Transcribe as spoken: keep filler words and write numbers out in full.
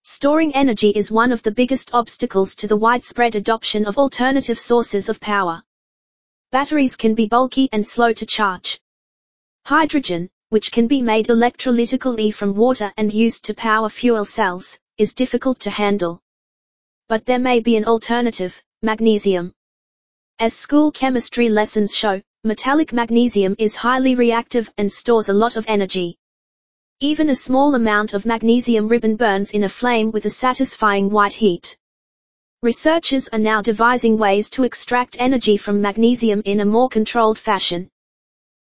Storing energy is one of the biggest obstacles to the widespread adoption of alternative sources of power. Batteries can be bulky and slow to charge. Hydrogen, which can be made electrolytically from water and used to power fuel cells, is difficult to handle. But there may be an alternative: magnesium. As school chemistry lessons show, metallic magnesium is highly reactive and stores a lot of energy. Even a small amount of magnesium ribbon burns in a flame with a satisfying white heat. Researchers are now devising ways to extract energy from magnesium in a more controlled fashion.